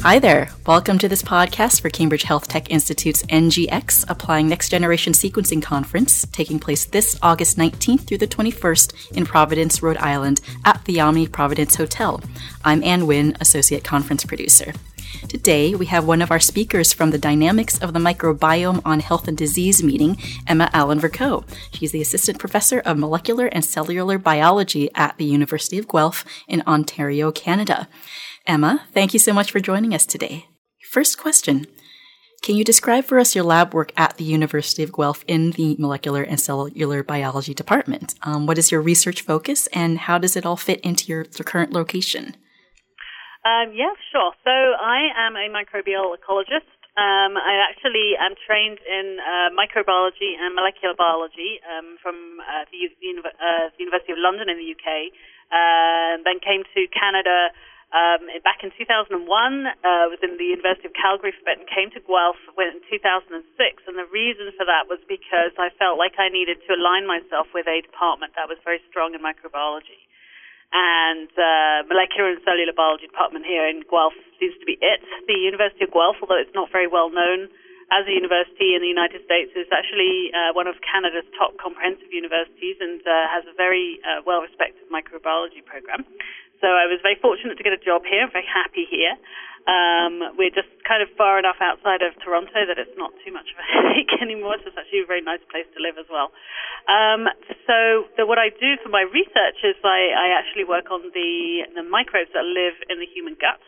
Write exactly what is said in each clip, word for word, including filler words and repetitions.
Hi there. Welcome to this podcast for Cambridge Health Tech Institute's N G X Applying Next Generation Sequencing Conference, taking place this August nineteenth through the twenty-first in Providence, Rhode Island at the Omni Providence Hotel. I'm Ann Wynn, Associate Conference Producer. Today, we have one of our speakers from the Dynamics of the Microbiome on Health and Disease meeting, Emma Allen-Vercoe. She's the Assistant Professor of Molecular and Cellular Biology at the University of Guelph in Ontario, Canada. Emma, thank you so much for joining us today. First question, can you describe for us your lab work at the University of Guelph in the Molecular and Cellular Biology department? Um, what is your research focus and how does it all fit into your, your current location? Um, yeah, sure. So I am a microbial ecologist. Um, I actually am trained in uh, microbiology and molecular biology um, from uh, the, U- uh, the University of London in the U K, uh, then came to Canada Um, back in two thousand one, uh, was in the University of Calgary for a bit and came to Guelph in two thousand six. And the reason for that was because I felt like I needed to align myself with a department that was very strong in microbiology. And uh, molecular and cellular biology department here in Guelph seems to be it. The University of Guelph, although it's not very well known as a university in the United States, is actually uh, one of Canada's top comprehensive universities and uh, has a very uh, well-respected microbiology program. So I was very fortunate to get a job here. I'm very happy here. Um, we're just kind of far enough outside of Toronto that it's not too much of a headache anymore. So it's actually a very nice place to live as well. Um, so the, what I do for my research is I, I actually work on the, the microbes that live in the human gut.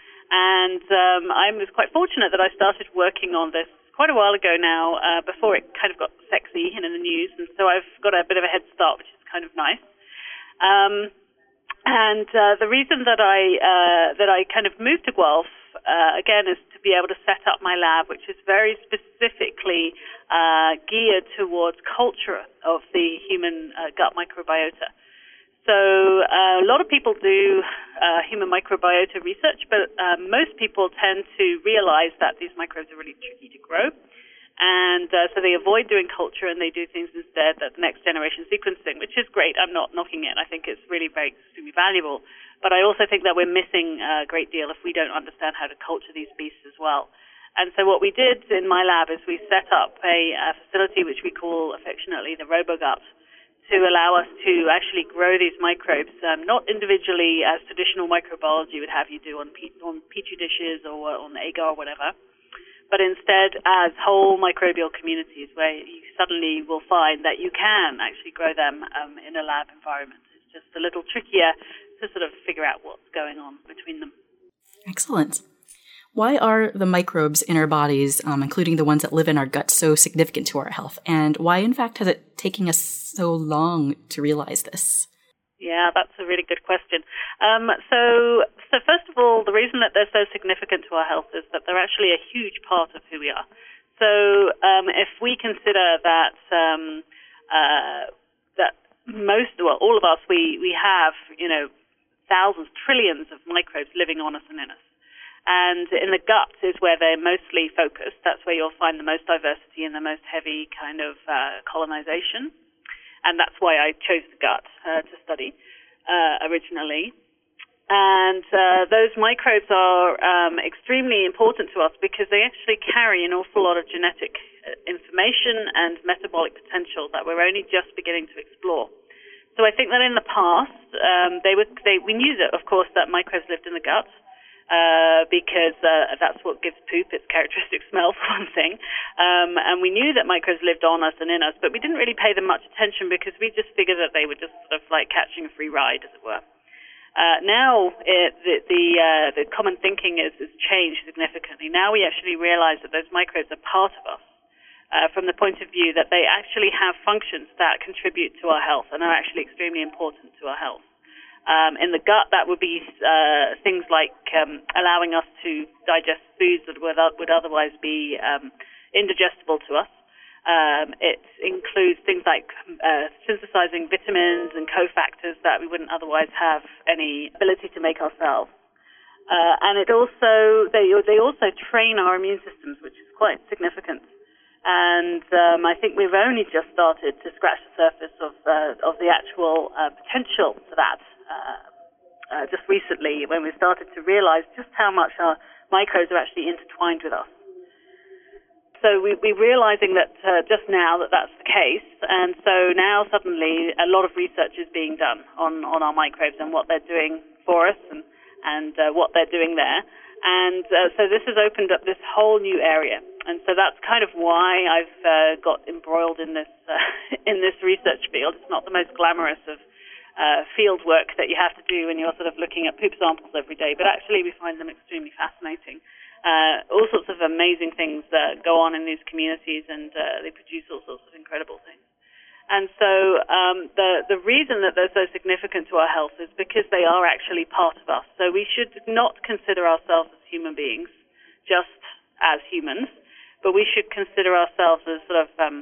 And um, I was quite fortunate that I started working on this quite a while ago now, uh, before it kind of got sexy and in the news. And so I've got a bit of a head start, which is kind of nice. Um, And uh, the reason that I uh, that I kind of moved to Guelph, uh, again, is to be able to set up my lab, which is very specifically uh, geared towards culture of the human uh, gut microbiota. So uh, a lot of people do uh, human microbiota research, but uh, most people tend to realize that these microbes are really tricky to grow. And uh, so they avoid doing culture and they do things instead, that next generation sequencing, which is great. I'm not knocking it. I think it's really very extremely valuable. But I also think that we're missing a great deal if we don't understand how to culture these beasts as well. And so what we did in my lab is we set up a, a facility which we call affectionately the RoboGut to allow us to actually grow these microbes, um, not individually as traditional microbiology would have you do on, pe- on petri dishes or on agar or whatever, but instead as whole microbial communities where you suddenly will find that you can actually grow them um, in a lab environment. It's just a little trickier to sort of figure out what's going on between them. Excellent. Why are the microbes in our bodies, um, including the ones that live in our gut, so significant to our health? And why, in fact, has it taken us so long to realize this? Yeah, that's a really good question. Um, so, so first of all, the reason that they're so significant to our health is that they're actually a huge part of who we are. So, um, if we consider that um, uh, that most, well, all of us, we we have, you know, thousands, trillions of microbes living on us and in us, and in the gut is where they're mostly focused. That's where you'll find the most diversity and the most heavy kind of uh, colonization. And that's why I chose the gut uh, to study uh, originally. And uh, those microbes are um, extremely important to us because they actually carry an awful lot of genetic information and metabolic potential that we're only just beginning to explore. So I think that in the past, um, they were, they, we knew that, of course, that microbes lived in the gut. Uh, because uh, that's what gives poop its characteristic smell, for one thing. Um, and we knew that microbes lived on us and in us, but we didn't really pay them much attention because we just figured that they were just sort of like catching a free ride, as it were. Uh, now, it, the the, uh, the common thinking is, is changed significantly. Now we actually realize that those microbes are part of us uh, from the point of view that they actually have functions that contribute to our health and are actually extremely important to our health. Um, in the gut, that would be uh, things like um, allowing us to digest foods that would, uh, would otherwise be um, indigestible to us. Um, it includes things like uh, synthesizing vitamins and cofactors that we wouldn't otherwise have any ability to make ourselves. Uh, and it also they they also train our immune systems, which is quite significant. And um, I think we've only just started to scratch the surface of uh, of the actual uh, potential for that. Uh, uh, just recently, when we started to realize just how much our microbes are actually intertwined with us. So we, we're realizing that uh, just now that that's the case, and so now suddenly a lot of research is being done on, on our microbes and what they're doing for us and, and uh, what they're doing there. And uh, so this has opened up this whole new area. And so that's kind of why I've uh, got embroiled in this uh, in this research field. It's not the most glamorous of uh, field work that you have to do when you're sort of looking at poop samples every day, but actually we find them extremely fascinating. Uh, all sorts of amazing things uh, go on in these communities, and uh, they produce all sorts of incredible things. And so um, the the reason that they're so significant to our health is because they are actually part of us. So we should not consider ourselves as human beings, just as humans, but we should consider ourselves as sort of um,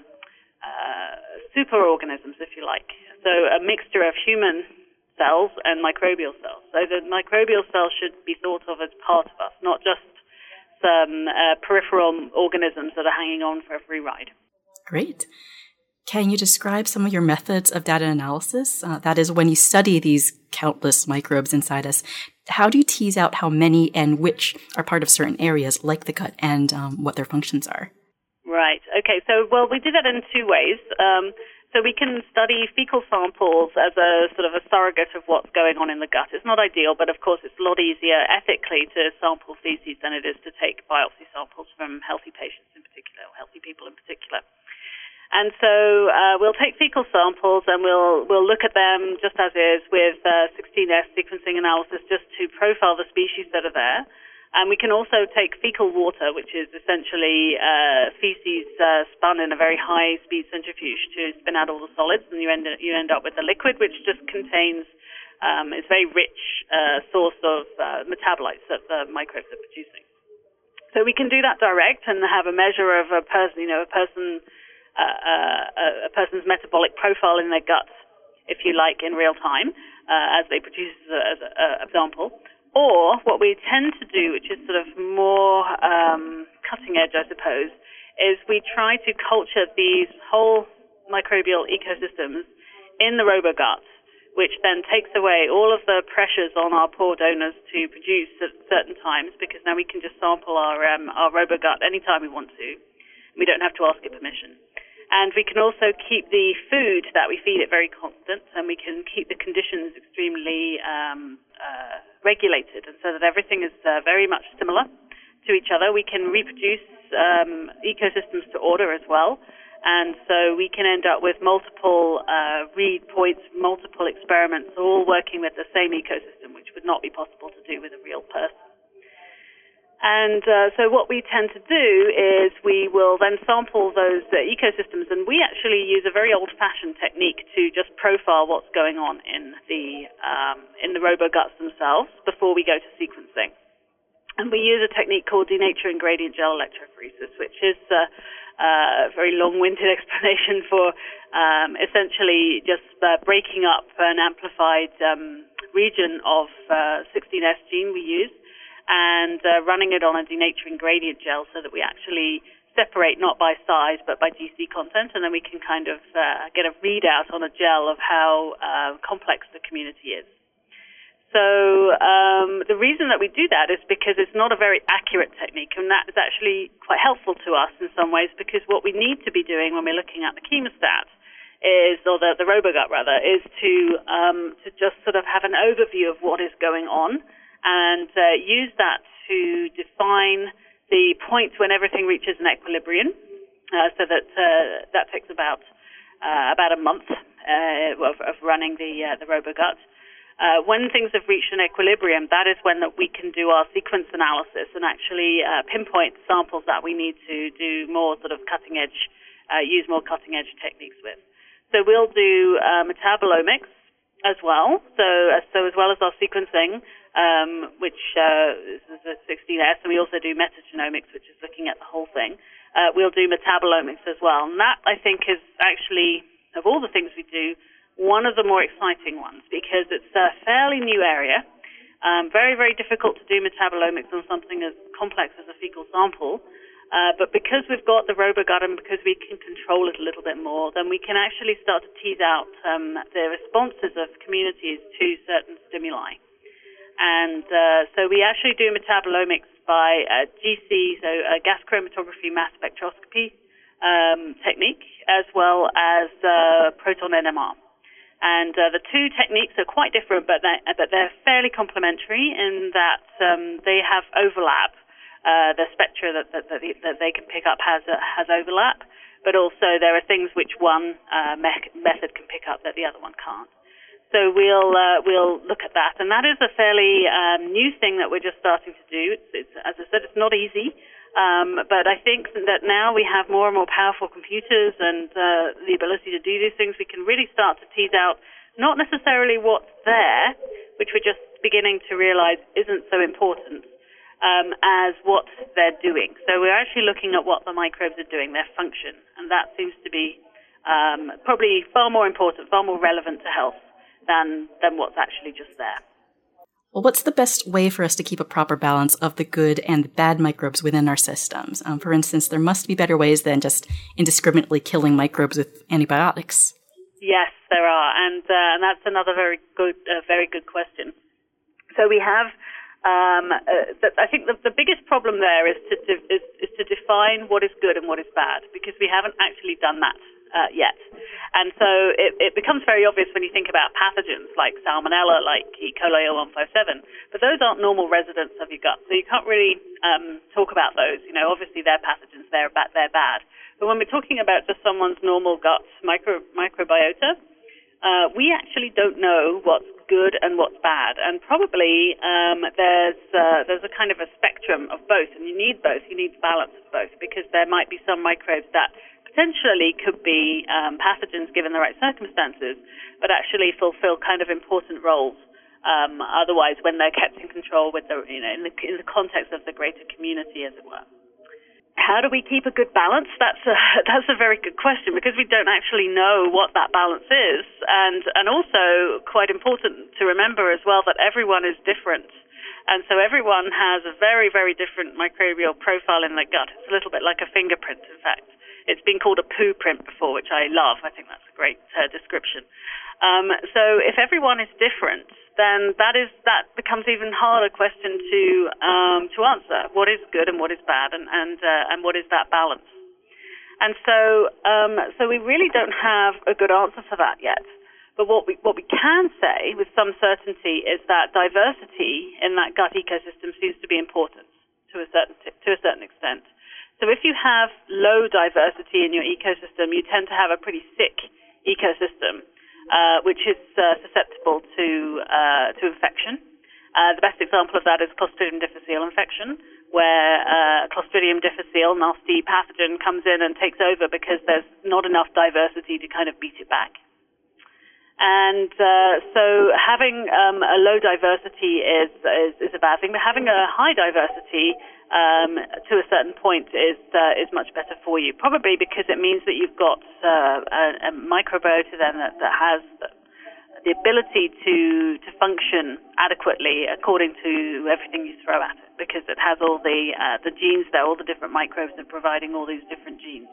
uh, superorganisms, if you like. So a mixture of human cells and microbial cells. So the microbial cells should be thought of as part of us, not just some uh, peripheral organisms that are hanging on for every ride. Great. Can you describe some of your methods of data analysis? Uh, that is, when you study these countless microbes inside us, how do you tease out how many and which are part of certain areas, like the gut, and um, what their functions are? Right. Okay. So, well, we do that in two ways. Um, so we can study fecal samples as a sort of a surrogate of what's going on in the gut. It's not ideal, but of course it's a lot easier ethically to sample feces than it is to take biopsy samples from healthy patients in particular, or healthy people in particular. And so uh, we'll take fecal samples and we'll we'll look at them just as is with uh, sixteen S sequencing analysis, just to profile the species that are there. And we can also take fecal water, which is essentially uh, feces uh, spun in a very high-speed centrifuge to spin out all the solids, and you end you end up with a liquid which just contains um, it's a very rich uh, source of uh, metabolites that the microbes are producing. So we can do that direct and have a measure of a person, you know, a person. Uh, a, a person's metabolic profile in their guts, if you like, in real time, uh, as they produce as an example. Or what we tend to do, which is sort of more um, cutting edge, I suppose, is we try to culture these whole microbial ecosystems in the robogut, which then takes away all of the pressures on our poor donors to produce at certain times, because now we can just sample our um, our robogut anytime we want to. We don't have to ask it permission. And we can also keep the food that we feed it very constant, and we can keep the conditions extremely um, uh, regulated, and so that everything is uh, very much similar to each other. We can reproduce um, ecosystems to order as well, and so we can end up with multiple uh, read points, multiple experiments, all working with the same ecosystem, which would not be possible to do with a real person. And uh, so what we tend to do is we will then sample those uh, ecosystems, and we actually use a very old-fashioned technique to just profile what's going on in the um, in the roboguts themselves before we go to sequencing. And we use a technique called denaturing gradient gel electrophoresis, which is uh, uh, a very long-winded explanation for um, essentially just uh, breaking up an amplified um, region of uh, sixteen S gene we use, and uh, running it on a denaturing gradient gel so that we actually separate not by size but by D C content, and then we can kind of uh, get a readout on a gel of how uh, complex the community is. So um, the reason that we do that is because it's not a very accurate technique, and that is actually quite helpful to us in some ways, because what we need to be doing when we're looking at the chemostat is, or the, the robogut rather, is to um, to just sort of have an overview of what is going on, and uh, use that to define the points when everything reaches an equilibrium. Uh, so that uh, that takes about uh, about a month uh, of, of running the uh, the robogut. Uh, when things have reached an equilibrium, that is when that we can do our sequence analysis and actually uh, pinpoint samples that we need to do more sort of cutting edge, uh, use more cutting edge techniques with. So we'll do uh, metabolomics as well. So uh, so as well as our sequencing, Um, which uh, is a sixteen S, and we also do metagenomics, which is looking at the whole thing. Uh, we'll do metabolomics as well, and that, I think, is actually, of all the things we do, one of the more exciting ones, because it's a fairly new area, um, very, very difficult to do metabolomics on something as complex as a fecal sample, uh, but because we've got the robogut and because we can control it a little bit more, then we can actually start to tease out um, the responses of communities to certain stimuli. And uh, so we actually do metabolomics by a G C, so a gas chromatography mass spectroscopy um, technique, as well as uh, proton N M R. And uh, the two techniques are quite different, but they're, but they're fairly complementary in that um, they have overlap. Uh, the spectra that, that, that, that they can pick up has uh, has overlap, but also there are things which one uh, me- method can pick up that the other one can't. So we'll uh, we'll look at that, and that is a fairly um, new thing that we're just starting to do. It's, it's, as I said, it's not easy. Um, but I think that now we have more and more powerful computers and uh, the ability to do these things, we can really start to tease out not necessarily what's there, which we're just beginning to realize isn't so important, um, as what they're doing. So we're actually looking at what the microbes are doing, their function, and that seems to be um, probably far more important, far more relevant to health than, than what's actually just there. Well, what's the best way for us to keep a proper balance of the good and the bad microbes within our systems? Um, for instance, there must be better ways than just indiscriminately killing microbes with antibiotics. Yes, there are, and uh, and that's another very good, uh, very good question. So we have, um, uh, th- I think the, the biggest problem there is to de- is, is to define what is good and what is bad, because we haven't actually done that uh, yet. And so it, it becomes very obvious when you think about pathogens like Salmonella, like E. coli oh one five seven, but those aren't normal residents of your gut, so you can't really um, talk about those. You know, obviously they're pathogens, they're bad, they're bad. But when we're talking about just someone's normal gut micro, microbiota, uh, we actually don't know what's good and what's bad, and probably um, there's uh, there's a kind of a spectrum of both, and you need both. You need balance of both, because there might be some microbes that potentially could be um, pathogens given the right circumstances, but actually fulfill kind of important roles. Um, otherwise, when they're kept in control with the, you know, in the, in the context of the greater community, as it were. How do we keep a good balance? That's a that's a very good question, because we don't actually know what that balance is, and and also quite important to remember as well that everyone is different. And so everyone has a very, very different microbial profile in their gut. It's a little bit like a fingerprint, in fact. It's been called a poo print before, which I love. I think that's a great uh, description. Um, so if everyone is different, then that is that becomes even harder question to um, to answer. What is good and what is bad, and and uh, and what is that balance? And so um, so we really don't have a good answer for that yet. But what we what we can say with some certainty is that diversity in that gut ecosystem seems to be important to a certain to a certain extent. So if you have low diversity in your ecosystem, you tend to have a pretty sick ecosystem, uh, which is uh, susceptible to uh, to infection. Uh, the best example of that is Clostridium difficile infection, where uh, Clostridium difficile, nasty pathogen, comes in and takes over because there's not enough diversity to kind of beat it back. And uh, so having um, a low diversity is, is is a bad thing, but having a high diversity um, to a certain point is uh, is much better for you, probably because it means that you've got uh, a, a microbiota then that, that has the ability to to function adequately according to everything you throw at it, because it has all the uh, the genes there, all the different microbes are providing all these different genes.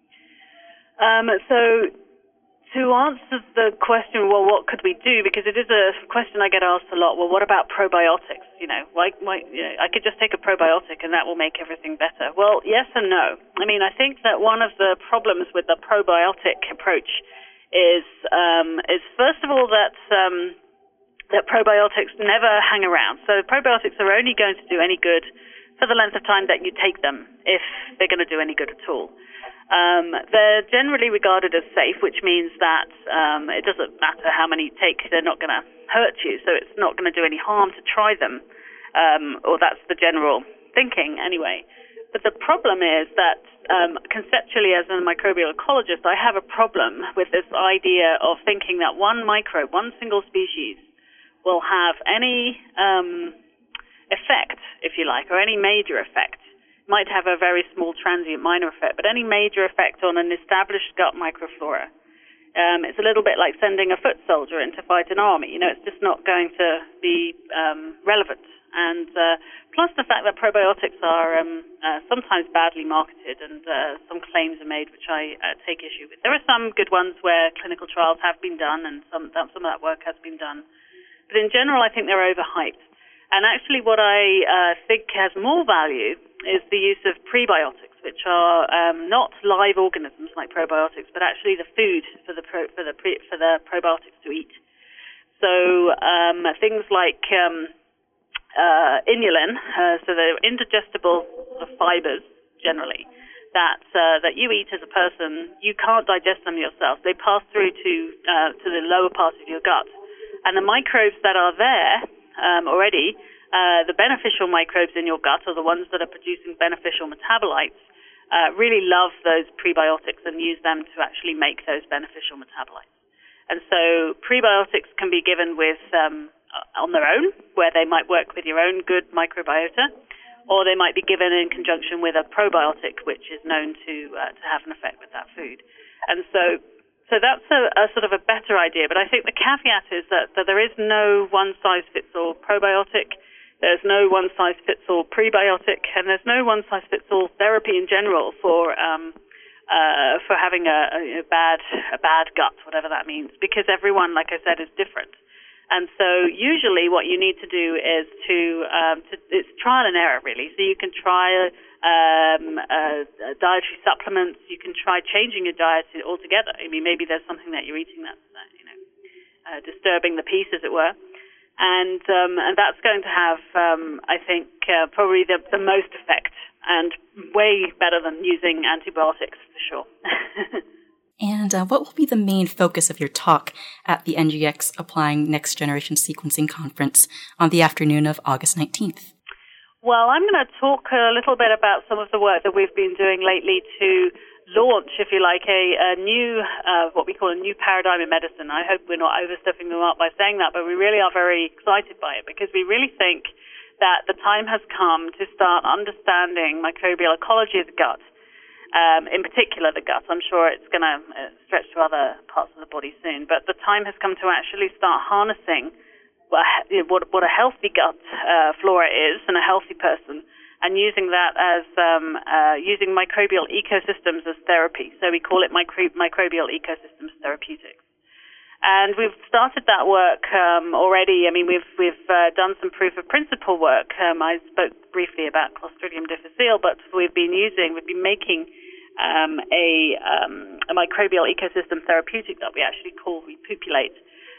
Um, so. To answer the question, well, what could we do? Because it is a question I get asked a lot. Well, what about probiotics? You know, why, why, you know, I could just take a probiotic and that will make everything better. Well, yes and no. I mean, I think that one of the problems with the probiotic approach is, um, is first of all that um, that probiotics never hang around. So probiotics are only going to do any good for the length of time that you take them, if they're going to do any good at all. Um, they're generally regarded as safe, which means that um, it doesn't matter how many you take, they're not going to hurt you, so it's not going to do any harm to try them, um, or that's the general thinking anyway. But the problem is that um, conceptually as a microbial ecologist, I have a problem with this idea of thinking that one microbe, one single species, will have any um, effect, if you like, or any major effect. Might have a very small transient minor effect, but any major effect on an established gut microflora. Um, it's a little bit like sending a foot soldier in to fight an army. You know, it's just not going to be um, relevant. And uh, plus the fact that probiotics are um, uh, sometimes badly marketed, and uh, some claims are made which I uh, take issue with. There are some good ones where clinical trials have been done, and some some of that work has been done. But in general, I think they're overhyped. And actually what I uh, think has more value is the use of prebiotics, which are um, not live organisms like probiotics, but actually the food for the pro, for the pre, for the probiotics to eat. So um, things like um, uh, inulin, uh, so they're indigestible fibers generally that uh, that you eat as a person. You can't digest them yourself. They pass through to uh, to the lower part of your gut, and the microbes that are there um, already. Uh, the beneficial microbes in your gut are the ones that are producing beneficial metabolites, uh, really love those prebiotics and use them to actually make those beneficial metabolites. And so prebiotics can be given with um, on their own, where they might work with your own good microbiota, or they might be given in conjunction with a probiotic, which is known to uh, to have an effect with that food. And so so that's a, a sort of a better idea. But I think the caveat is that, that there is no one-size-fits-all probiotic. There's no one-size-fits-all prebiotic, and there's no one-size-fits-all therapy in general for um, uh, for having a, a bad a bad gut, whatever that means, because everyone, like I said, is different. And so usually what you need to do is to, um, to it's trial and error, really. So you can try um, uh, dietary supplements. You can try changing your diet altogether. I mean, maybe there's something that you're eating that's uh, you know uh, disturbing the peace, as it were. And um, and that's going to have, um, I think, uh, probably the, the most effect, and way better than using antibiotics, for sure. And uh, what will be the main focus of your talk at the N G X Applying Next Generation Sequencing Conference on the afternoon of August nineteenth? Well, I'm going to talk a little bit about some of the work that we've been doing lately to launch, if you like, a, a new, uh, what we call a new paradigm in medicine. I hope we're not overstepping them up by saying that, but we really are very excited by it, because we really think that the time has come to start understanding microbial ecology of the gut, um, in particular the gut. I'm sure it's going to uh, stretch to other parts of the body soon, but the time has come to actually start harnessing what, what, what a healthy gut uh, flora is and a healthy person, and using that as um, uh, using microbial ecosystems as therapy. So we call it micro- microbial ecosystems therapeutics. And we've started that work um, already. I mean, we've we've uh, done some proof of principle work. Um, I spoke briefly about Clostridium difficile, but we've been using, we've been making um, a, um, a microbial ecosystem therapeutic that we actually call Repopulate.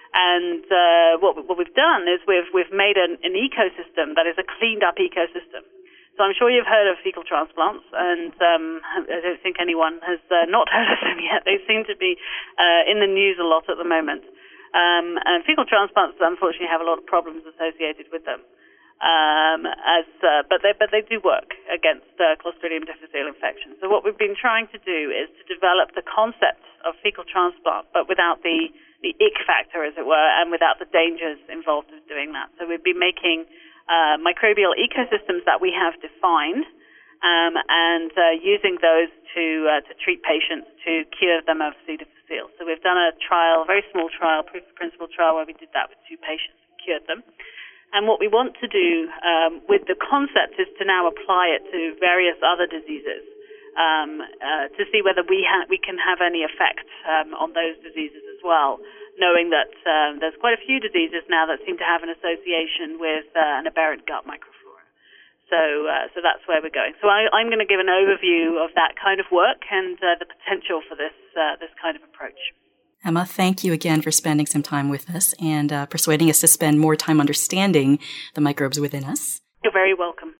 And uh, what, what we've done is we've we've made an, an ecosystem that is a cleaned up ecosystem. So I'm sure you've heard of fecal transplants, and um, I don't think anyone has uh, not heard of them yet. They seem to be uh, in the news a lot at the moment. Um, and fecal transplants, unfortunately, have a lot of problems associated with them. Um, as uh, but they but they do work against uh, Clostridium difficile infection. So what we've been trying to do is to develop the concept of fecal transplant, but without the the ick factor, as it were, and without the dangers involved with doing that. So we've been making Uh, microbial ecosystems that we have defined, um, and uh, using those to uh, to treat patients to cure them of C. difficile. So we've done a trial, a very small trial, proof of principle trial, where we did that with two patients and cured them. And what we want to do um, with the concept is to now apply it to various other diseases, um, uh, to see whether we ha- we can have any effect um, on those diseases as well, knowing that um, there's quite a few diseases now that seem to have an association with uh, an aberrant gut microflora. So uh, so that's where we're going. So I, I'm going to give an overview of that kind of work and uh, the potential for this uh, this kind of approach. Emma, thank you again for spending some time with us and uh, persuading us to spend more time understanding the microbes within us. You're very welcome.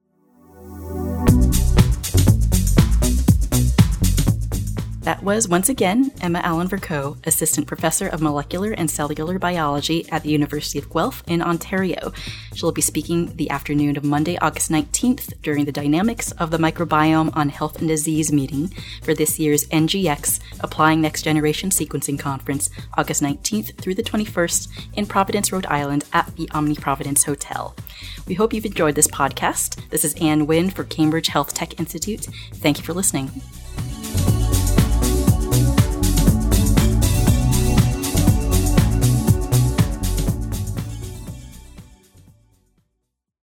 That was, once again, Emma Allen-Vercoe, Assistant Professor of Molecular and Cellular Biology at the University of Guelph in Ontario. She'll be speaking the afternoon of Monday, August nineteenth, during the Dynamics of the Microbiome on Health and Disease meeting for this year's N G X Applying Next Generation Sequencing Conference, August nineteenth through the twenty-first in Providence, Rhode Island at the Omni Providence Hotel. We hope you've enjoyed this podcast. This is Anne Wynn for Cambridge Health Tech Institute. Thank you for listening.